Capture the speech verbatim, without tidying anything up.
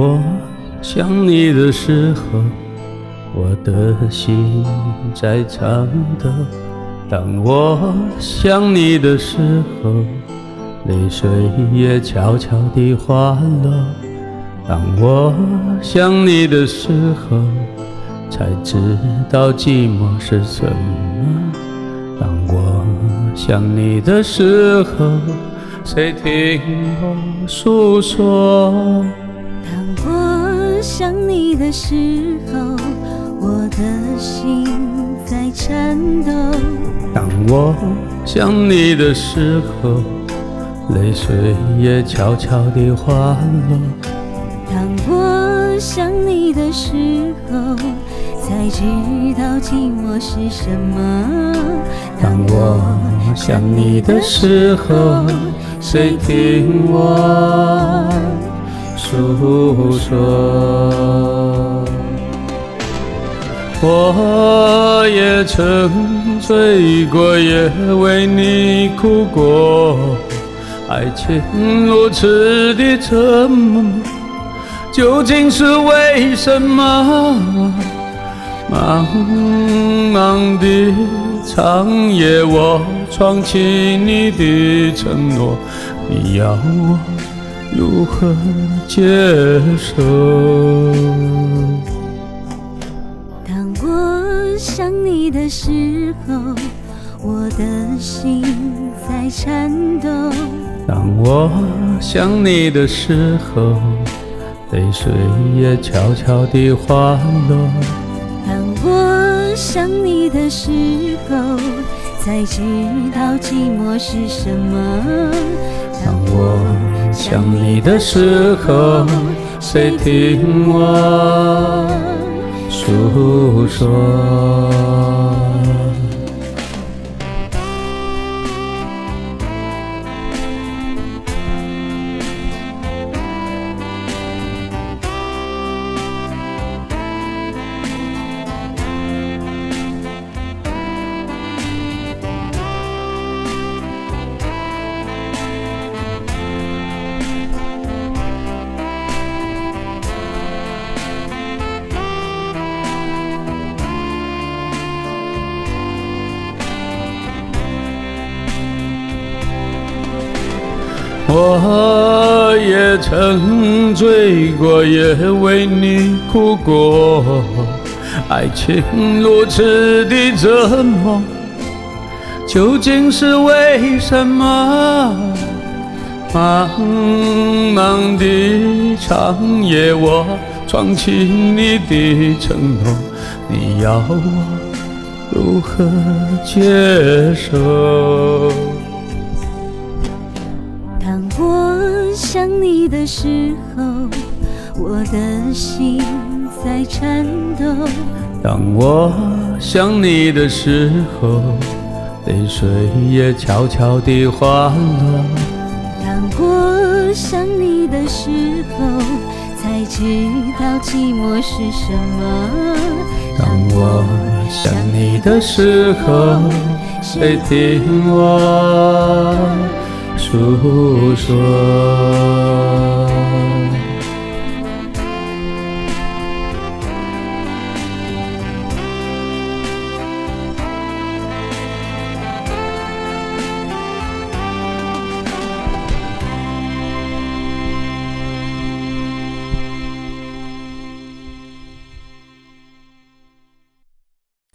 我想你的时候，我的心在颤抖。当我想你的时候，泪水也悄悄地滑落。当我想你的时候，才知道寂寞是什么。当我想你的时候，谁听我诉说？ 当我想你的时候，我的心在颤抖。 当我想你的时候，泪水也悄悄地滑落。 当我想你的时候，才知道寂寞是什么。 当我想你的时候，谁听我诉说？我也曾醉过，也为你哭过。爱情如此的折磨，究竟是为什么？茫茫的长夜，我闯起你的承诺，你要我如何接受？ 当我想你的时候，我的心在颤抖。 当我想你的时候，泪水也悄悄地滑落。 当我想你的时候，才知道寂寞是什么。 当我想你的时候，谁听我诉说？我也曾醉过，也为你哭过。爱情如此的折磨，究竟是为什么？茫茫的长夜，我闯起你的承诺，你要我如何接受？ 当我想你的时候，我的心在颤抖。 当我想你的时候，泪水也悄悄地滑落。 当我想你的时候，才知道寂寞是什么。 当我想你的时候，谁听我诉说？